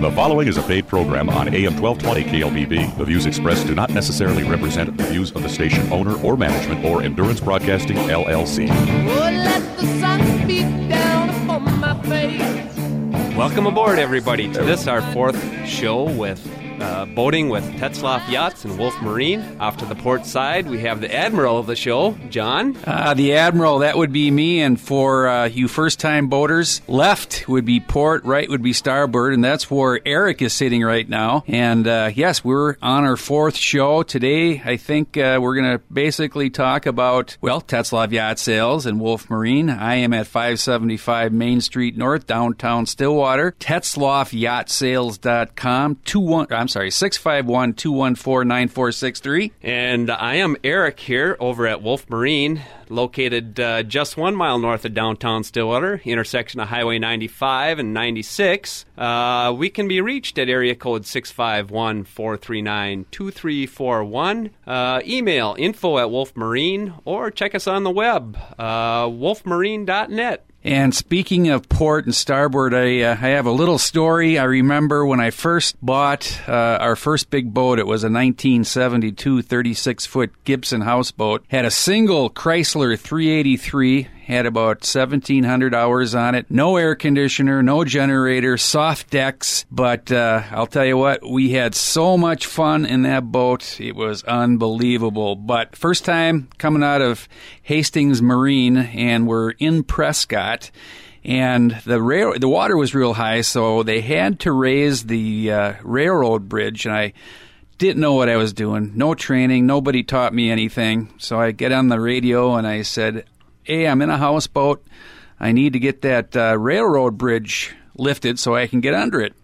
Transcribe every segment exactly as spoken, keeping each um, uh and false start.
The following is a paid program on A M twelve twenty K L B B. The views expressed do not necessarily represent the views of the station owner or management or Endurance Broadcasting, L L C. Oh, let the sun beat down upon my face. Welcome aboard, everybody, to this, our fourth show with uh, boating with Tetzlaff Yachts and Wolf Marine. Off to the port side, we have the admiral of the show, John. Uh, the admiral, that would be me, and for uh, you first-time boaters, left would be port, right would be starboard, and that's where Eric is sitting right now. And uh, yes, we're on our fourth show. Today, I think uh, we're going to basically talk about, well, Tetzlaff Yacht Sales and Wolf Marine. I am at five seventy-five Main Street North, downtown Stillwater. Tetzlaff Yacht Sales dot com. Two one, I'm sorry, six five one, two one four, nine four six three. And I am Eric here over at Wolf Marine, located uh, just one mile north of downtown Stillwater, intersection of Highway ninety-five and ninety-six. Uh, we can be reached at area code six five one, four three nine, two three four one. Uh, email info at Wolf Marine, or check us on the web, uh, wolf marine dot net. And speaking of port and starboard, I, uh, I have a little story. I remember when I first bought uh, our first big boat. It was a nineteen seventy-two thirty-six foot Gibson houseboat. Had a single Chrysler three eighty-three. Had about seventeen hundred hours on it. No air conditioner, no generator, soft decks. But uh, I'll tell you what, we had so much fun in that boat. It was unbelievable. But first time coming out of Hastings Marine, and we're in Prescott. And the rail, the water was real high, so they had to raise the uh, railroad bridge. And I didn't know what I was doing. No training. Nobody taught me anything. So I get on the radio and I said, hey, I'm in a houseboat. I need to get that uh, railroad bridge lifted so I can get under it.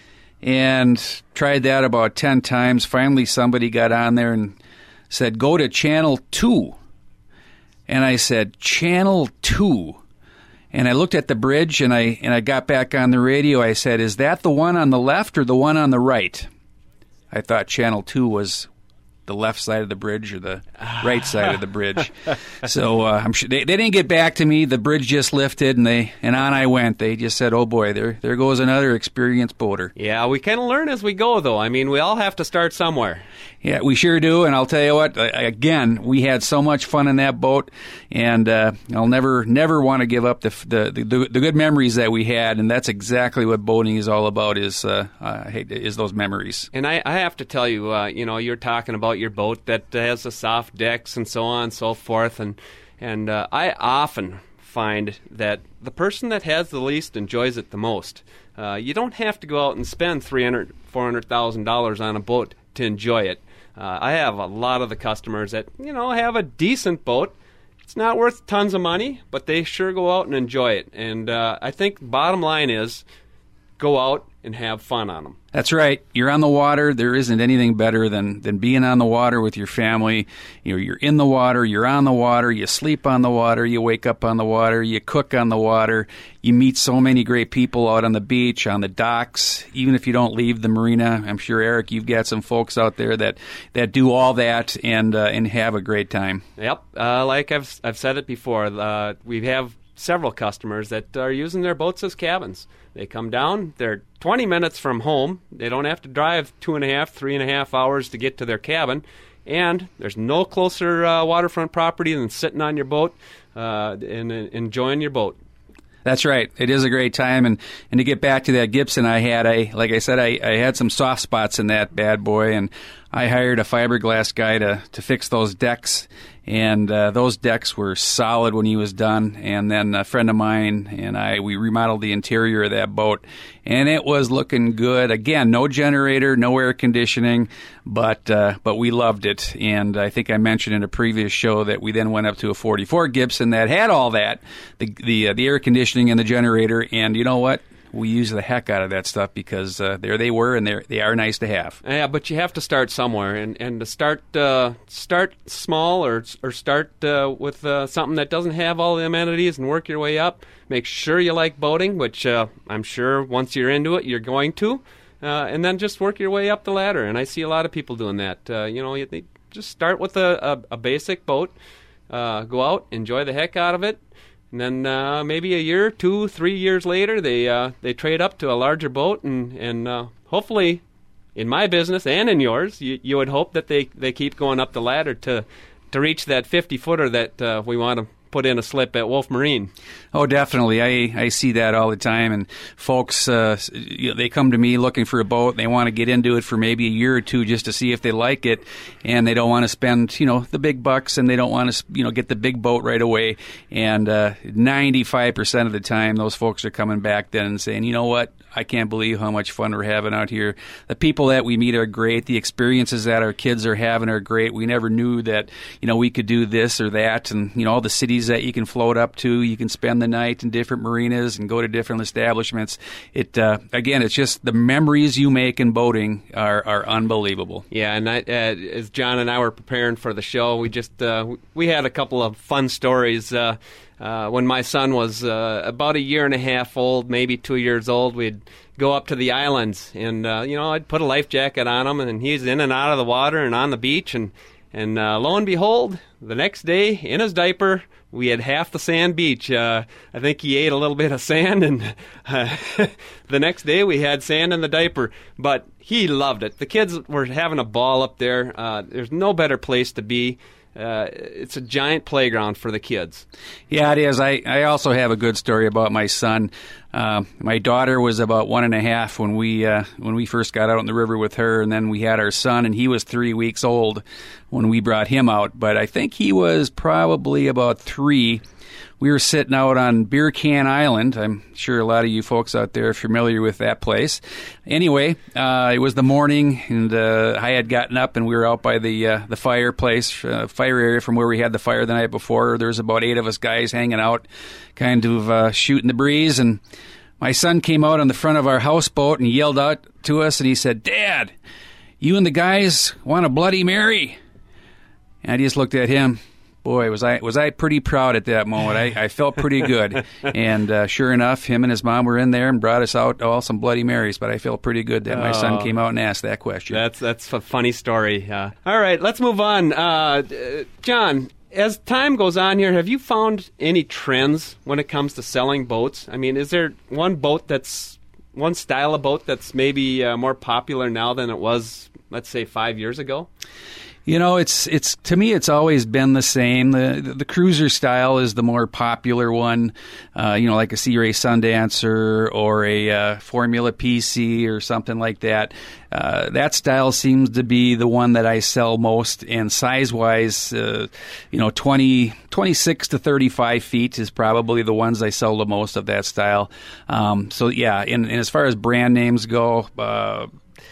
And tried that about ten times. Finally, somebody got on there and said, go to channel two. And I said, channel two. And I looked at the bridge and I and I got back on the radio. I said, is that the one on the left or the one on the right? I thought channel two was the left side of the bridge or the right side of the bridge. So uh, I'm sure they, they didn't get back to me. The bridge just lifted, and they and on I went. They just said, "Oh boy, there there goes another experienced boater." Yeah, we kind of learn as we go, though. I mean, we all have to start somewhere. Yeah, we sure do. And I'll tell you what, again, we had so much fun in that boat, and uh, I'll never never want to give up the, the the the good memories that we had. And that's exactly what boating is all about. Is uh, uh, is those memories. And I, I have to tell you, uh, you know, you're talking about your boat that has the soft decks and so on and so forth, and and uh, I often find that the person that has the least enjoys it the most. Uh, you don't have to go out and spend three hundred thousand dollars, four hundred thousand dollars on a boat to enjoy it. Uh, I have a lot of the customers that, you know, have a decent boat. It's not worth tons of money, but they sure go out and enjoy it. And uh, I think bottom line is go out and have fun on them. That's right. You're on the water. There isn't anything better than, than being on the water with your family. You know, you're in the water, you're on the water, you sleep on the water, you wake up on the water, you cook on the water. You meet so many great people out on the beach, on the docks, even if you don't leave the marina. I'm sure, Eric, you've got some folks out there that, that do all that and uh, and have a great time. Yep. Uh, like I've I've said it before, uh, we have several customers that are using their boats as cabins. They come down, they're twenty minutes from home. They don't have to drive two and a half, three and a half hours to get to their cabin. And there's no closer uh, waterfront property than sitting on your boat uh, and uh, enjoying your boat. That's right. It is a great time. And, and to get back to that Gibson I had, I like I said, I, I had some soft spots in that bad boy, and I hired a fiberglass guy to, to fix those decks. And uh, those decks were solid when he was done. And then a friend of mine and I, we remodeled the interior of that boat, and it was looking good. Again, no generator, no air conditioning, but uh, but we loved it. And I think I mentioned in a previous show that we then went up to a forty-four Gibson that had all that, the the, uh, the air conditioning and the generator. And you know what? We use the heck out of that stuff because uh, there they were, and they they are nice to have. Yeah, but you have to start somewhere, and, and to start uh, start small or or start uh, with uh, something that doesn't have all the amenities and work your way up. Make sure you like boating, which uh, I'm sure once you're into it, you're going to, uh, and then just work your way up the ladder. And I see a lot of people doing that. Uh, you know, they just start with a, a, a basic boat, uh, go out, enjoy the heck out of it, And then uh, maybe a year, two, three years later, they uh, they trade up to a larger boat, and and uh, hopefully, in my business and in yours, you, you would hope that they, they keep going up the ladder to to reach that fifty footer that uh, we want to put in a slip at Wolf Marine. Oh, definitely. I, I see that all the time, and folks, uh, you know, they come to me looking for a boat, and they want to get into it for maybe a year or two just to see if they like it, and they don't want to spend, you know, the big bucks, and they don't want to, you know, get the big boat right away, and uh, ninety-five percent of the time, those folks are coming back then and saying, you know what, I can't believe how much fun we're having out here. The people that we meet are great. The experiences that our kids are having are great. We never knew that, you know, we could do this or that, and, you know, all the cities that you can float up to, you can spend the night in different marinas and go to different establishments. It uh, again, it's just the memories you make in boating are, are unbelievable. Yeah, and I, uh, as John and I were preparing for the show, we just uh, we had a couple of fun stories. Uh, uh, when my son was uh, about a year and a half old, maybe two years old, we'd go up to the islands, and uh, you know, I'd put a life jacket on him, and he's in and out of the water and on the beach, and and uh, lo and behold, the next day in his diaper, we had half the sand beach. Uh, I think he ate a little bit of sand, and uh, the next day we had sand in the diaper. But he loved it. The kids were having a ball up there. Uh, there's no better place to be. Uh, it's a giant playground for the kids. Yeah, it is. I, I also have a good story about my son. Uh, my daughter was about one and a half when we uh, when we first got out on the river with her, and then we had our son, and he was three weeks old when we brought him out. But I think he was probably about three. We were sitting out on Beer Can Island. I'm sure a lot of you folks out there are familiar with that place. Anyway, uh, it was the morning, and uh, I had gotten up, and we were out by the uh, the fireplace, uh, fire area from where we had the fire the night before. There was about eight of us guys hanging out, kind of uh, shooting the breeze, and my son came out on the front of our houseboat and yelled out to us, and he said, "Dad, you and the guys want a Bloody Mary?" And I just looked at him. Boy, was I was I pretty proud at that moment. I, I felt pretty good. And uh, sure enough, him and his mom were in there and brought us out all some Bloody Marys. But I felt pretty good that my son came out and asked that question. That's that's a funny story. Uh, all right, let's move on. Uh, John, as time goes on here, have you found any trends when it comes to selling boats? I mean, is there one boat that's, one style of boat that's maybe uh, more popular now than it was, let's say, five years ago? You know, it's it's to me, it's always been the same. The the, the cruiser style is the more popular one. Uh, you know, like a Sea Ray Sundancer or a uh, Formula P C or something like that. Uh, that style seems to be the one that I sell most, and size-wise, uh, you know, twenty, twenty-six to thirty-five feet is probably the ones I sell the most of that style. Um, so yeah, and, and as far as brand names go, uh,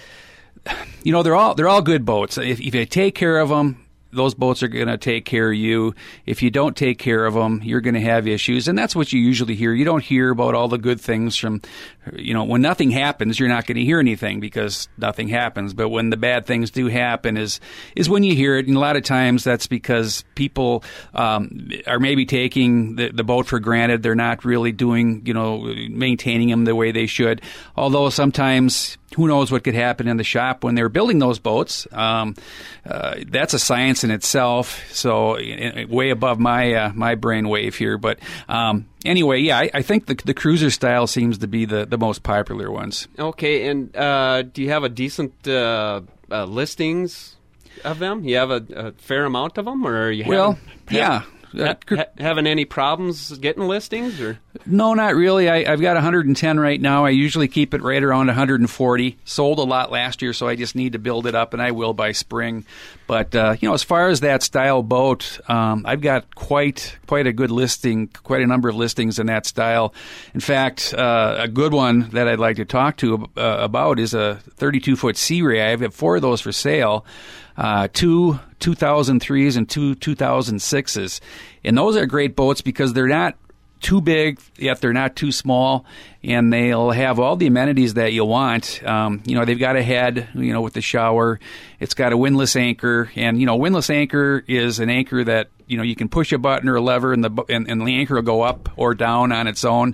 you know, they're all they're all good boats. If, if you take care of them, those boats are going to take care of you. If you don't take care of them, you're going to have issues, and that's what you usually hear. You don't hear about all the good things from, you know, when nothing happens, you're not going to hear anything because nothing happens. But when the bad things do happen is is when you hear it, and a lot of times that's because people um, are maybe taking the, the boat for granted. They're not really doing, you know, maintaining them the way they should. Although sometimes, who knows what could happen in the shop when they're building those boats. Um, uh, that's a science in itself, so uh, way above my uh, my brainwave here. But um, anyway, yeah, I, I think the, the cruiser style seems to be the, the most popular ones. Okay, and uh, do you have a decent uh, uh, listings of them? You have a, a fair amount of them, or you well, have, yeah. Ha- ha- having any problems getting listings? Or no, not really. I, I've got one hundred ten right now. I usually keep it right around one hundred forty. Sold a lot last year, so I just need to build it up, and I will by spring. But uh, you know, as far as that style boat, um, I've got quite quite a good listing, quite a number of listings in that style. In fact, uh, a good one that I'd like to talk to uh, about is a thirty-two foot Sea Ray. I have four of those for sale. Uh, two two thousand threes and two two thousand sixes. And those are great boats because they're not too big, yet they're not too small, and they'll have all the amenities that you want. Um, you know, they've got a head, you know, with the shower. It's got a windlass anchor, and, you know, windlass anchor is an anchor that, you know, you can push a button or a lever, and the and, and the anchor will go up or down on its own.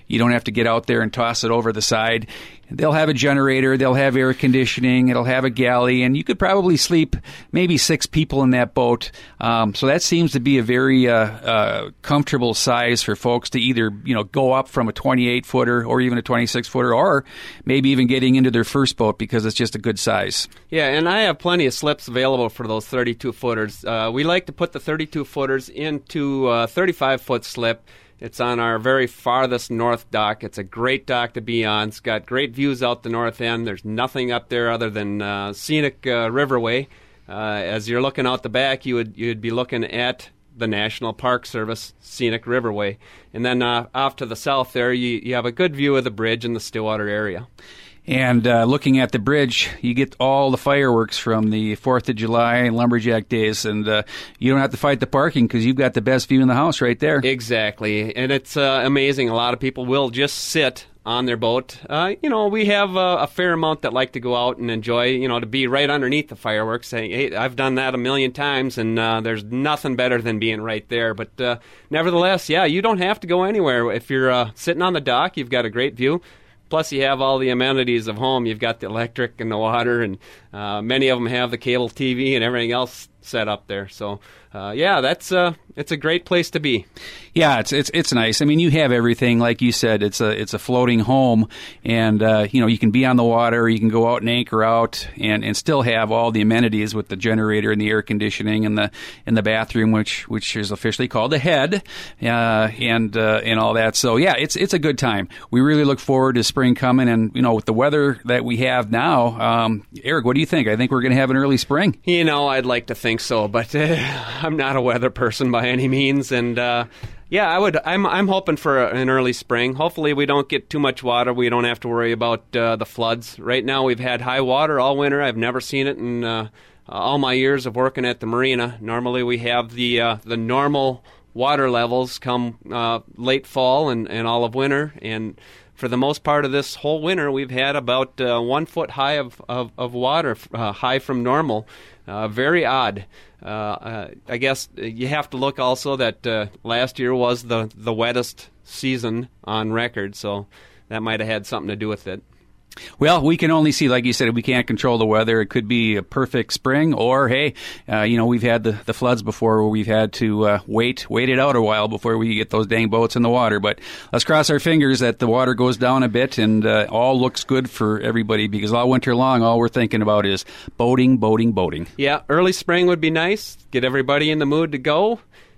You don't have to get out there and toss it over the side. They'll have a generator, they'll have air conditioning, it'll have a galley, and you could probably sleep maybe six people in that boat. Um, so that seems to be a very uh, uh, comfortable size for folks to either, you know, go up from a twenty-eight footer or even a twenty-six footer, or maybe even getting into their first boat because it's just a good size. Yeah, and I have plenty of slips available for those thirty-two footers. Uh, we like to put the thirty-two footers into a thirty-five foot slip. It's on our very farthest north dock. It's a great dock to be on. It's got great views out the north end. There's nothing up there other than uh, scenic uh, riverway. Uh, as you're looking out the back, you would you'd be looking at the National Park Service scenic riverway. And then uh, off to the south there, you, you have a good view of the bridge in the Stillwater area. And uh, looking at the bridge, you get all the fireworks from the fourth of July and Lumberjack Days, and uh, you don't have to fight the parking because you've got the best view in the house right there. Exactly, and it's uh, amazing. A lot of people will just sit on their boat. Uh, you know, we have uh, a fair amount that like to go out and enjoy, you know, to be right underneath the fireworks. Saying, hey, I've done that a million times, and uh, there's nothing better than being right there. But uh, nevertheless, yeah, you don't have to go anywhere. If you're uh, sitting on the dock, you've got a great view. Plus, you have all the amenities of home. You've got the electric and the water, and uh, many of them have the cable T V and everything else set up there. So, uh, yeah, that's uh, it's a great place to be. Yeah, it's it's it's nice. I mean, you have everything, like you said. It's a it's a floating home, and uh, you know, you can be on the water, you can go out and anchor out, and, and still have all the amenities with the generator and the air conditioning and the and the bathroom, which which is officially called the head, uh, and uh, and all that. So yeah, it's it's a good time. We really look forward to spring coming, and you know, with the weather that we have now, um, Eric, what do you think? I think we're going to have an early spring. You know, I'd like to think so, but uh, I'm not a weather person by any means, and. Uh, Yeah, I would. I'm. I'm hoping for an early spring. Hopefully, we don't get too much water. We don't have to worry about uh, the floods. Right now, we've had high water all winter. I've never seen it in uh, all my years of working at the marina. Normally, we have the uh, the normal water levels come uh, late fall and, and all of winter. And for the most part of this whole winter, we've had about uh, one foot high of of, of water, uh, high from normal. Uh, very odd. Uh, uh, I guess you have to look also that uh, last year was the, the wettest season on record, so that might have had something to do with it. Well, we can only see, like you said, we can't control the weather. It could be a perfect spring, or, hey, uh, you know, we've had the, the floods before where we've had to uh, wait, wait it out a while before we get those dang boats in the water. But let's cross our fingers that the water goes down a bit and uh, all looks good for everybody, because all winter long, all we're thinking about is boating, boating, boating. Yeah, early spring would be nice. Get everybody in the mood to go.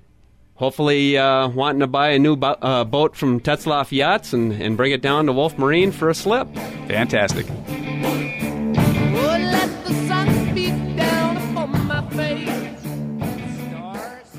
Hopefully uh, wanting to buy a new bo- uh, boat from Tetzlaff Yachts and, and bring it down to Wolf Marine for a slip. Fantastic. Oh, let the sun beat down upon my face. Stars.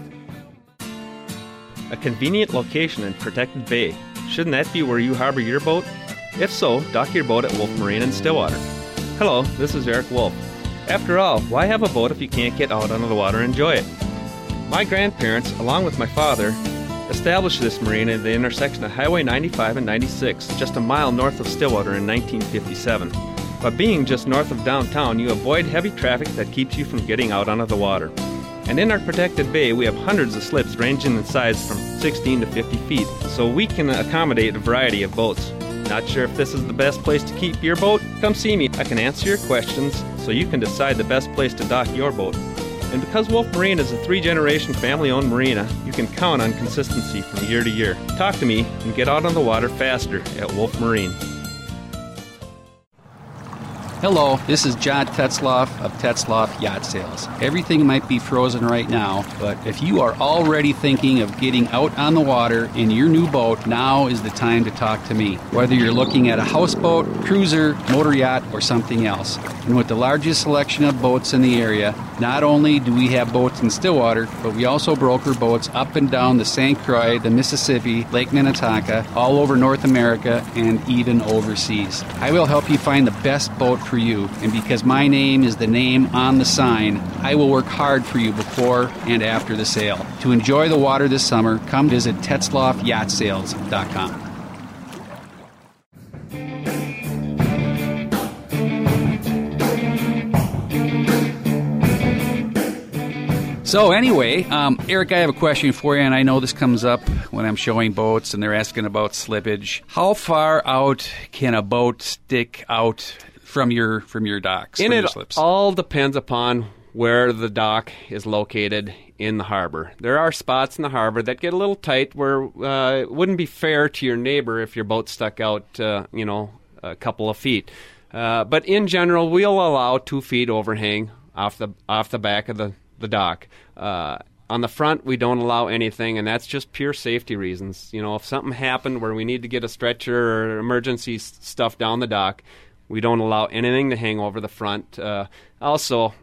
A convenient location in Protected Bay. Shouldn't that be where you harbor your boat? If so, dock your boat at Wolf Marine in Stillwater. Hello, this is Eric Wolf. After all, why have a boat if you can't get out onto the water and enjoy it? My grandparents, along with my father, established this marina at the intersection of Highway ninety-five and ninety-six, just a mile north of Stillwater in nineteen fifty-seven. By being just north of downtown, you avoid heavy traffic that keeps you from getting out onto the water. And in our protected bay, we have hundreds of slips ranging in size from sixteen to fifty feet, so we can accommodate a variety of boats. Not sure if this is the best place to keep your boat? Come see me. I can answer your questions so you can decide the best place to dock your boat. And because Wolf Marine is a three-generation family-owned marina, you can count on consistency from year to year. Talk to me and get out on the water faster at Wolf Marine. Hello, this is John Tetzlaff of Tetzlaff Yacht Sales. Everything might be frozen right now, but if you are already thinking of getting out on the water in your new boat, now is the time to talk to me. Whether you're looking at a houseboat, cruiser, motor yacht, or something else. And with the largest selection of boats in the area, not only do we have boats in Stillwater, but we also broker boats up and down the Saint Croix, the Mississippi, Lake Minnetonka, all over North America, and even overseas. I will help you find the best boat for you, and because my name is the name on the sign, I will work hard for you before and after the sale. To enjoy the water this summer, come visit Tetzlaff Yacht Sales dot com. So anyway, um, Eric, I have a question for you, and I know this comes up when I'm showing boats, and they're asking about slippage. How far out can a boat stick out from your from your docks? And from your it slips? all depends upon where the dock is located in the harbor. There are spots in the harbor that get a little tight where uh, it wouldn't be fair to your neighbor if your boat stuck out, uh, you know, a couple of feet. Uh, but in general, we'll allow two feet overhang off the off the back of the the dock. Uh, on the front, we don't allow anything, and that's just pure safety reasons. You know, if something happened where we need to get a stretcher or emergency s- stuff down the dock, we don't allow anything to hang over the front. Uh, also,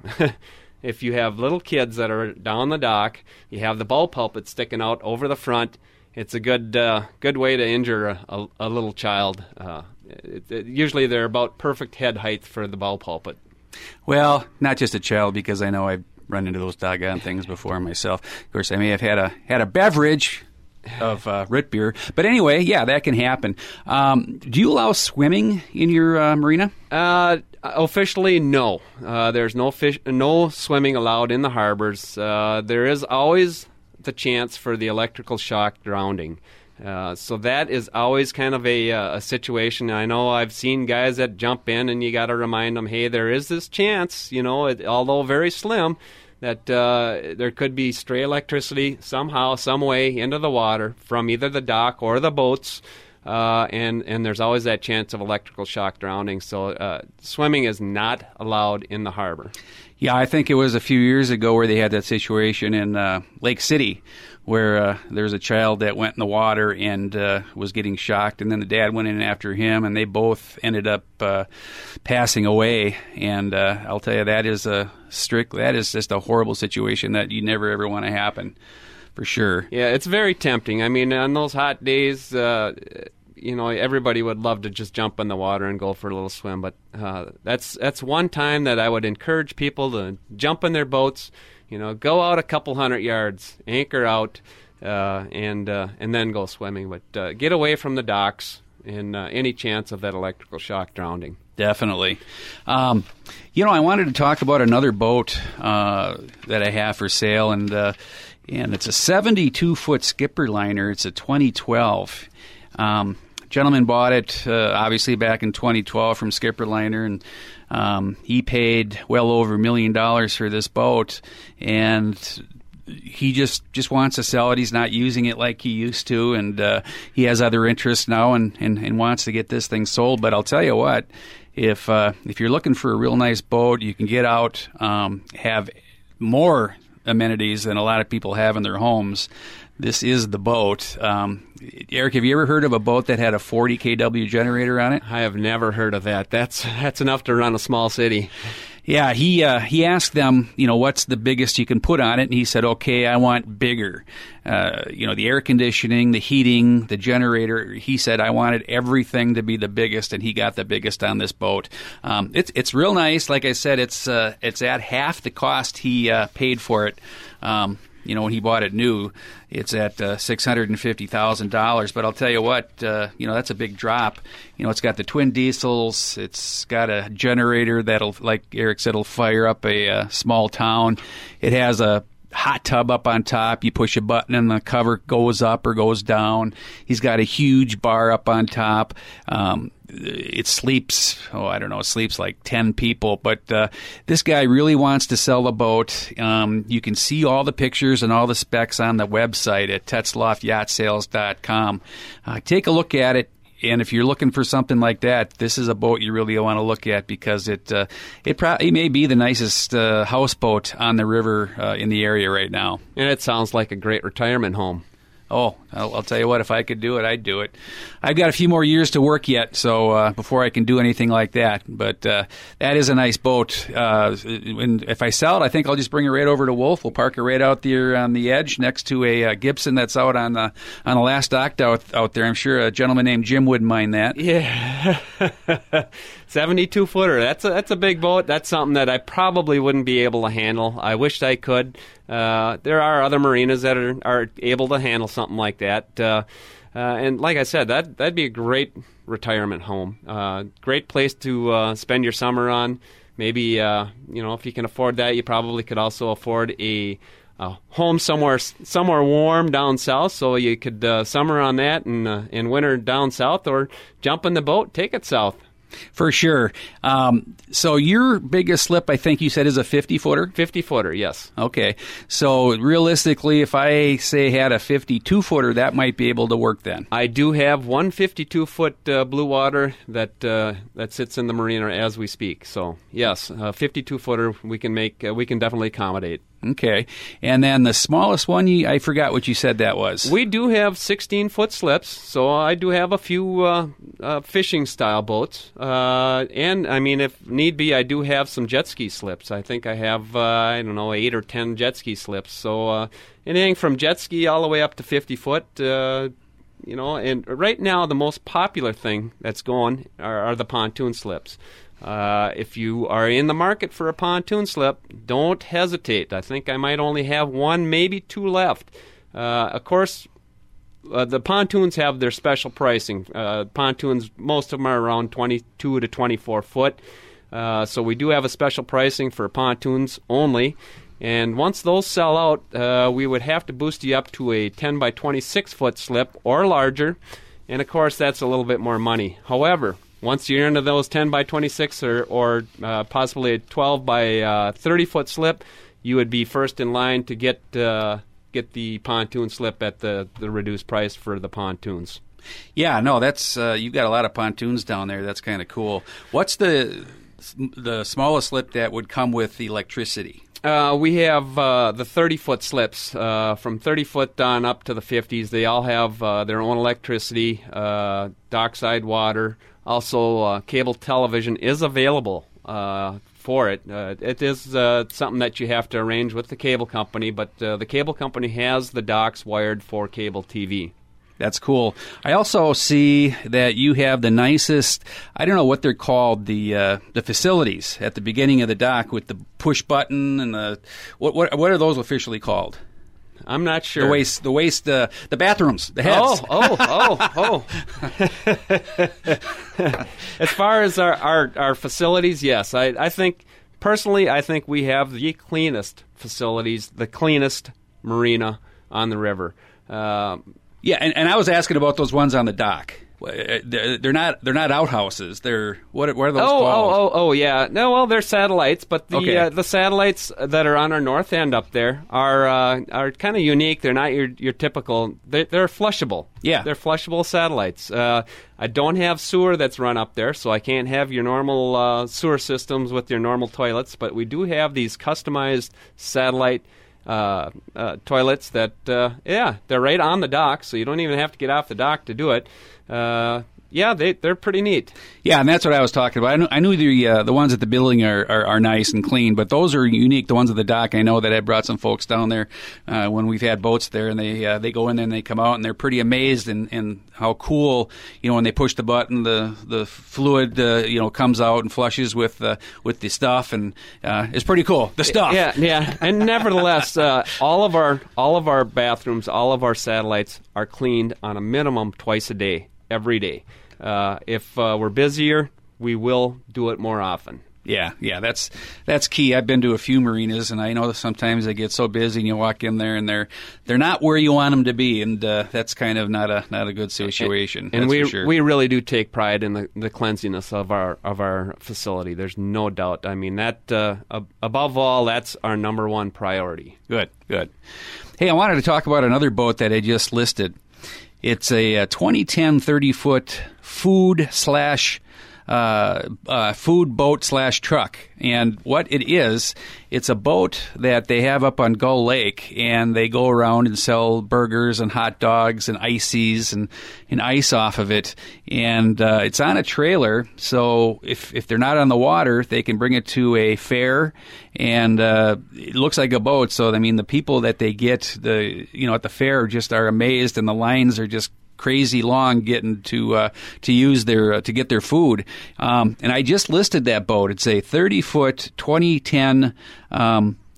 if you have little kids that are down the dock, you have the bow pulpit sticking out over the front, it's a good uh, good way to injure a, a, a little child. Uh, it, it, usually they're about perfect head height for the bow pulpit. Well, not just a child, because I know I've run into those doggone things before myself. Of course, I may have had a had a beverage of uh, root beer, but anyway, yeah, that can happen. Um, do you allow swimming in your uh, marina? Uh, officially, no. Uh, there's no fish, no swimming allowed in the harbors. Uh, there is always the chance for the electrical shock drowning. Uh, so that is always kind of a, uh, a situation. I know I've seen guys that jump in, and you got to remind them, hey, there is this chance, you know, it, although very slim, that uh, there could be stray electricity somehow, some way into the water from either the dock or the boats, uh, and, and there's always that chance of electrical shock drowning. So uh, swimming is not allowed in the harbor. Yeah, I think it was a few years ago where they had that situation in uh, Lake City, where uh, there was a child that went in the water and uh, was getting shocked, and then the dad went in after him, and they both ended up uh, passing away. And uh, I'll tell you, that is a strict, that is just a horrible situation that you never ever want to happen, for sure. Yeah, it's very tempting. I mean, on those hot days, uh, you know, everybody would love to just jump in the water and go for a little swim, but uh, that's that's one time that I would encourage people to jump in their boats. You know, go out a couple hundred yards, anchor out, uh, and uh, and then go swimming. But uh, get away from the docks and uh, any chance of that electrical shock drowning. Definitely. Um, you know, I wanted to talk about another boat uh, that I have for sale, and uh, and it's a seventy-two foot skipper liner. It's a twenty twelve. Um, gentleman bought it uh, obviously back in twenty twelve from Skipper Liner, and um, he paid well over a million dollars for this boat, and he just, just wants to sell it. He's not using it like he used to, and uh, he has other interests now, and, and, and wants to get this thing sold. But I'll tell you what, if uh, if you're looking for a real nice boat, you can get out, um, have more amenities than a lot of people have in their homes. This is the boat. Um, Eric, have you ever heard of a boat that had a forty K W generator on it? I have never heard of that. That's that's enough to run a small city. Yeah, he uh, he asked them, you know, what's the biggest you can put on it, and he said, okay, I want bigger. Uh, you know, the air conditioning, the heating, the generator. He said, I wanted everything to be the biggest, and he got the biggest on this boat. Um, it's it's real nice. Like I said, it's uh, it's at half the cost he uh, paid for it. Um, You know, when he bought it new, it's at uh, six hundred fifty thousand dollars. But I'll tell you what, uh, you know, that's a big drop. You know, it's got the twin diesels. It's got a generator that'll, like Eric said, will fire up a, a small town. It has a hot tub up on top. You push a button and the cover goes up or goes down. He's got a huge bar up on top. Um, it sleeps, oh, I don't know, it sleeps like ten people. But uh, this guy really wants to sell the boat. Um, you can see all the pictures and all the specs on the website at Tetzloff Yacht Sales dot com. Uh, take a look at it. And if you're looking for something like that, this is a boat you really want to look at, because it uh, it, pro- it may be the nicest uh, houseboat on the river uh, in the area right now. And it sounds like a great retirement home. Oh, I'll, I'll tell you what, if I could do it, I'd do it. I've got a few more years to work yet, so uh, before I can do anything like that. But uh, that is a nice boat. Uh, and if I sell it, I think I'll just bring it right over to Wolf. We'll park it right out there on the edge next to a uh, Gibson that's out on the on the last dock out, out there. I'm sure a gentleman named Jim wouldn't mind that. Yeah. seventy-two footer. That's a, that's a big boat. That's something that I probably wouldn't be able to handle. I wished I could. Uh, there are other marinas that are, are able to handle something like that. Uh, uh, and like I said, that, that'd be a great retirement home. Uh, great place to uh, spend your summer on. Maybe, uh, you know, if you can afford that, you probably could also afford a a home somewhere somewhere warm down south, so you could uh, summer on that and uh, in winter down south, or jump in the boat, take it south. For sure. Um, so your biggest slip, I think you said, is a fifty-footer? fifty-footer, yes. Okay. So realistically, if I, say, had a fifty-two-footer, that might be able to work then. I do have one fifty-two-foot uh, blue water that uh, that sits in the marina as we speak. So, yes, a fifty-two-footer we can make, uh, we can definitely accommodate. Okay. And then the smallest one, you, I forgot what you said that was. We do have sixteen-foot slips, so I do have a few uh, uh, fishing-style boats. Uh, and, I mean, if need be, I do have some jet ski slips. I think I have, uh, I don't know, eight or ten jet ski slips. So uh, anything from jet ski all the way up to fifty-foot, uh, you know. And right now, the most popular thing that's going are, are the pontoon slips. Uh, if you are in the market for a pontoon slip, don't hesitate. I think I might only have one, maybe two left. Uh, of course, uh, the pontoons have their special pricing. Uh, pontoons, most of them are around twenty-two to twenty-four foot. Uh, so we do have a special pricing for pontoons only. And once those sell out, uh, we would have to boost you up to a ten by twenty-six foot slip or larger. And, of course, that's a little bit more money. However, once you're into those ten by twenty-six or, or uh, possibly a twelve by thirty foot slip, you would be first in line to get uh, get the pontoon slip at the, the reduced price for the pontoons. Yeah, no, that's uh, you've got a lot of pontoons down there. That's kind of cool. What's the the smallest slip that would come with electricity? Uh, we have uh, the thirty-foot slips, uh, from thirty foot on up to the fifties. They all have uh, their own electricity, uh, dockside water. Also, uh, cable television is available uh, for it. Uh, it is uh, something that you have to arrange with the cable company, but uh, the cable company has the docks wired for cable T V. That's cool. I also see that you have the nicest, I don't know what they're called, the uh, the facilities at the beginning of the dock with the push button and the, what what, what are those officially called? I'm not sure. The waste, the waste, uh, the bathrooms, the heads. Oh, oh, oh, oh. As far as our, our, our facilities, yes. I, I think, personally, I think we have the cleanest facilities, the cleanest marina on the river. Uh, yeah, and, and I was asking about those ones on the dock. They're not. They're not outhouses. They're what? What are those oh, called? Oh, oh, oh, yeah. No, well, they're satellites, but the okay. uh, the satellites that are on our north end up there are uh, are kind of unique. They're not your your typical. They're, they're flushable. Yeah, they're flushable satellites. Uh, I don't have sewer that's run up there, so I can't have your normal uh, sewer systems with your normal toilets. But we do have these customized satellite uh, uh, toilets that, uh, yeah, they're right on the dock, so you don't even have to get off the dock to do it. Uh, yeah, they, they're pretty neat. Yeah, and that's what I was talking about. I knew, I knew the uh, the ones at the building are, are, are nice and clean, but those are unique. The ones at the dock, I know that I brought some folks down there uh, when we've had boats there, and they uh, they go in there and they come out, and they're pretty amazed in, in how cool, you know, when they push the button, the the fluid, uh, you know, comes out and flushes with uh, with the stuff, and uh, it's pretty cool. The stuff. Yeah, yeah. And nevertheless, uh, all of our all of our bathrooms, all of our satellites are cleaned on a minimum twice a day, every day. Uh, if uh, we're busier, we will do it more often. Yeah, yeah, that's that's key. I've been to a few marinas, and I know that sometimes they get so busy, and you walk in there, and they're they're not where you want them to be, and uh, that's kind of not a not a good situation. And, and we for sure. we really do take pride in the, the cleanliness of our of our facility. There's no doubt. I mean, that uh, ab- above all, that's our number one priority. Good, good. Hey, I wanted to talk about another boat that I just listed. It's a, a twenty ten thirty-foot food slash uh, uh, food boat slash truck. And what it is, it's a boat that they have up on Gull Lake, and they go around and sell burgers and hot dogs and ices and, and ice off of it. And uh, it's on a trailer, so if if they're not on the water, they can bring it to a fair, and uh, it looks like a boat. So I mean, the people that they get the you know at the fair just are amazed, and the lines are just crazy long getting to uh, to use their uh, to get their food. Um, and I just listed that boat. It's a thirty foot twenty ten um,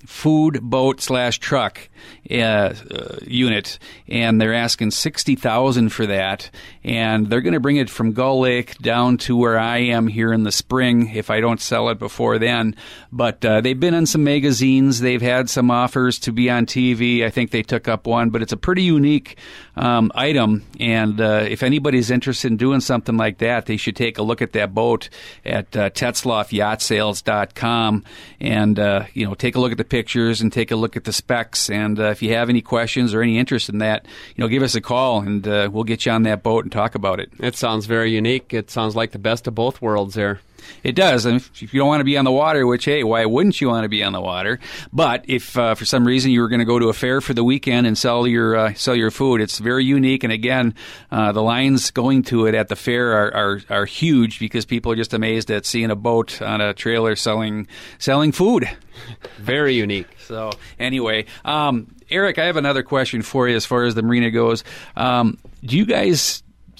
food boat slash truck uh, uh, unit, and they're asking sixty thousand for that, and they're going to bring it from Gull Lake down to where I am here in the spring if I don't sell it before then. But uh, they've been in some magazines, they've had some offers to be on T V. I think they took up one, but it's a pretty unique um, item, and uh, if anybody's interested in doing something like that, they should take a look at that boat at uh, tetzloff yacht sales dot com, and uh, you know, take a look at the pictures and take a look at the specs. And uh, if you have any questions or any interest in that, you know, give us a call, and uh, we'll get you on that boat and talk about it. It sounds very unique. It sounds like the best of both worlds there. It does. And if you don't want to be on the water, which, hey, why wouldn't you want to be on the water? But if uh, for some reason you were going to go to a fair for the weekend and sell your uh, sell your food, it's very unique. And again, uh, the lines going to it at the fair are, are, are huge, because people are just amazed at seeing a boat on a trailer selling selling food. Very unique. So anyway, um, Eric, I have another question for you as far as the marina goes. Um, do you guys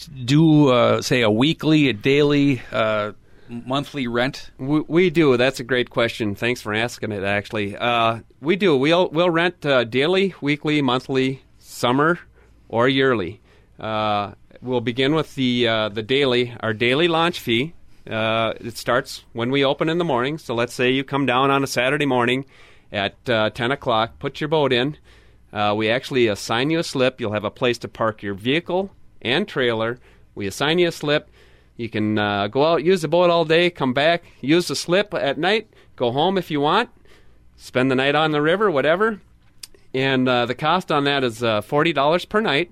do, uh, say, a weekly, a daily, uh monthly rent? We, we do. That's a great question. Thanks for asking it, actually. Uh, we do. We'll, we'll rent uh, daily, weekly, monthly, summer, or yearly. Uh, we'll begin with the uh, the daily, our daily launch fee. Uh, it starts when we open in the morning. So let's say you come down on a Saturday morning at uh, ten o'clock, put your boat in. Uh, we actually assign you a slip. You'll have a place to park your vehicle and trailer. We assign you a slip. You can uh, go out, use the boat all day, come back, use the slip at night, go home if you want, spend the night on the river, whatever. And uh, the cost on that is uh, forty dollars per night,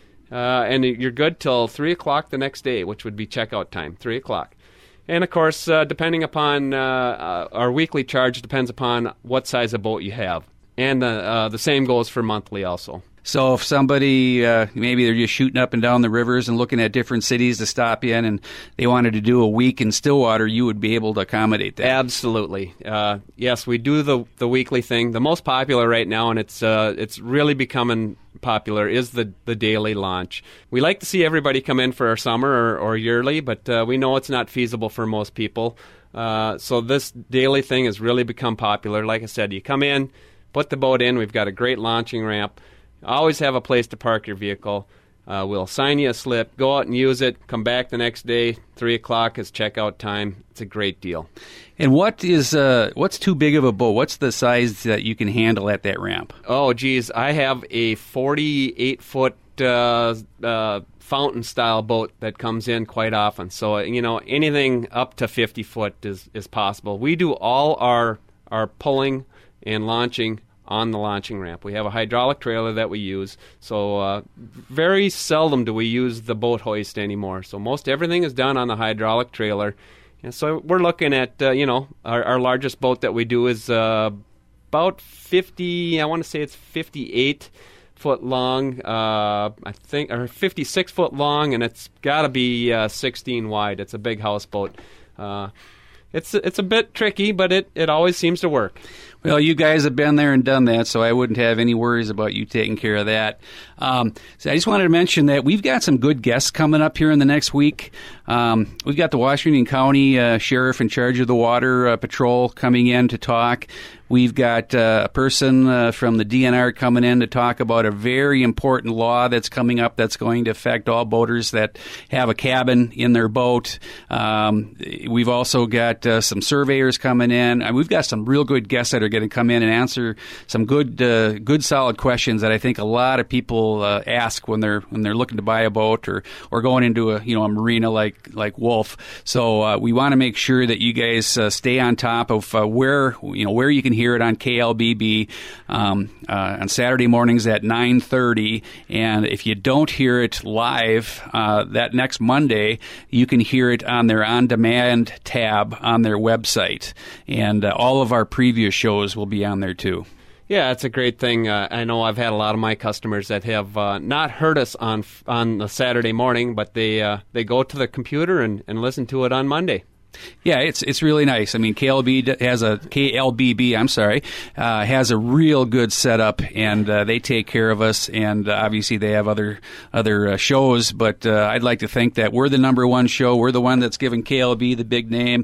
uh, and you're good till three o'clock the next day, which would be checkout time, three o'clock. And, of course, uh, depending upon uh, uh, our weekly charge depends upon what size of boat you have. And uh, uh, the same goes for monthly also. So if somebody, uh, maybe they're just shooting up and down the rivers and looking at different cities to stop in, and they wanted to do a week in Stillwater, you would be able to accommodate that? Absolutely. Uh, yes, we do the the weekly thing. The most popular right now, and it's uh, it's really becoming popular, is the, the daily launch. We like to see everybody come in for our summer or, or yearly, but uh, we know it's not feasible for most people. Uh, so this daily thing has really become popular. Like I said, you come in, put the boat in. We've got a great launching ramp. Always have a place to park your vehicle. Uh, we'll sign you a slip. Go out and use it. Come back the next day. Three o'clock is checkout time. It's a great deal. And what is uh, what's too big of a boat? What's the size that you can handle at that ramp? Oh, geez. I have a forty-eight foot uh, uh, fountain-style boat that comes in quite often. So, you know, anything up to fifty foot is, is possible. We do all our our pulling and launching on the launching ramp. We have a hydraulic trailer that we use, so uh, very seldom do we use the boat hoist anymore. So most everything is done on the hydraulic trailer. And so we're looking at, uh, you know, our, our largest boat that we do is uh, about fifty, I want to say it's fifty-eight foot long, uh, I think, or fifty-six foot long, and it's got to be uh, sixteen wide. It's a big houseboat. Uh, it's, it's a bit tricky, but it, it always seems to work. Well, you guys have been there and done that, so I wouldn't have any worries about you taking care of that. Um, so I just wanted to mention that we've got some good guests coming up here in the next week. Um, we've got the Washington County uh, Sheriff in charge of the Water uh, Patrol coming in to talk. We've got uh, a person uh, from the D N R coming in to talk about a very important law that's coming up that's going to affect all boaters that have a cabin in their boat. Um, we've also got uh, some surveyors coming in. And we've got some real good guests that are going to come in and answer some good, uh, good, solid questions that I think a lot of people uh, ask when they're when they're looking to buy a boat or, or going into a you know a marina like like Wolf. So uh, we want to make sure that you guys uh, stay on top of uh, where you know where you can hear it on K L B B um, uh, on Saturday mornings at nine thirty. And if you don't hear it live uh, that next Monday, you can hear it on their on-demand tab on their website. And uh, all of our previous shows will be on there too. Yeah, it's a great thing. Uh, I know I've had a lot of my customers that have uh, not heard us on on the Saturday morning, but they uh, they go to the computer and, and listen to it on Monday. Yeah, it's it's really nice. I mean, K L B has a K L B B. I'm sorry, uh, has a real good setup, and uh, they take care of us. And uh, obviously, they have other other uh, shows. But uh, I'd like to think that we're the number one show. We're the one that's giving K L B the big name.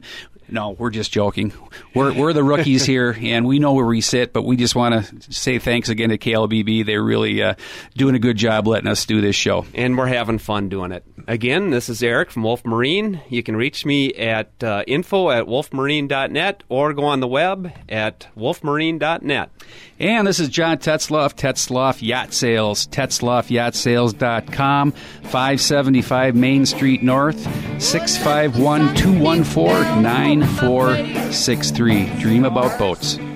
No, we're just joking. We're we're the rookies here, and we know where we sit, but we just want to say thanks again to K L B B. They're really uh, doing a good job letting us do this show. And we're having fun doing it. Again, this is Eric from Wolf Marine. You can reach me at uh, info at wolf marine dot net or go on the web at wolf marine dot net. And this is John Tetzloff, Tetzloff Yacht Sales, tetzloff yacht sales dot com, five seventy-five Main Street North, six five one, two one four, nine four six three. Dream about boats.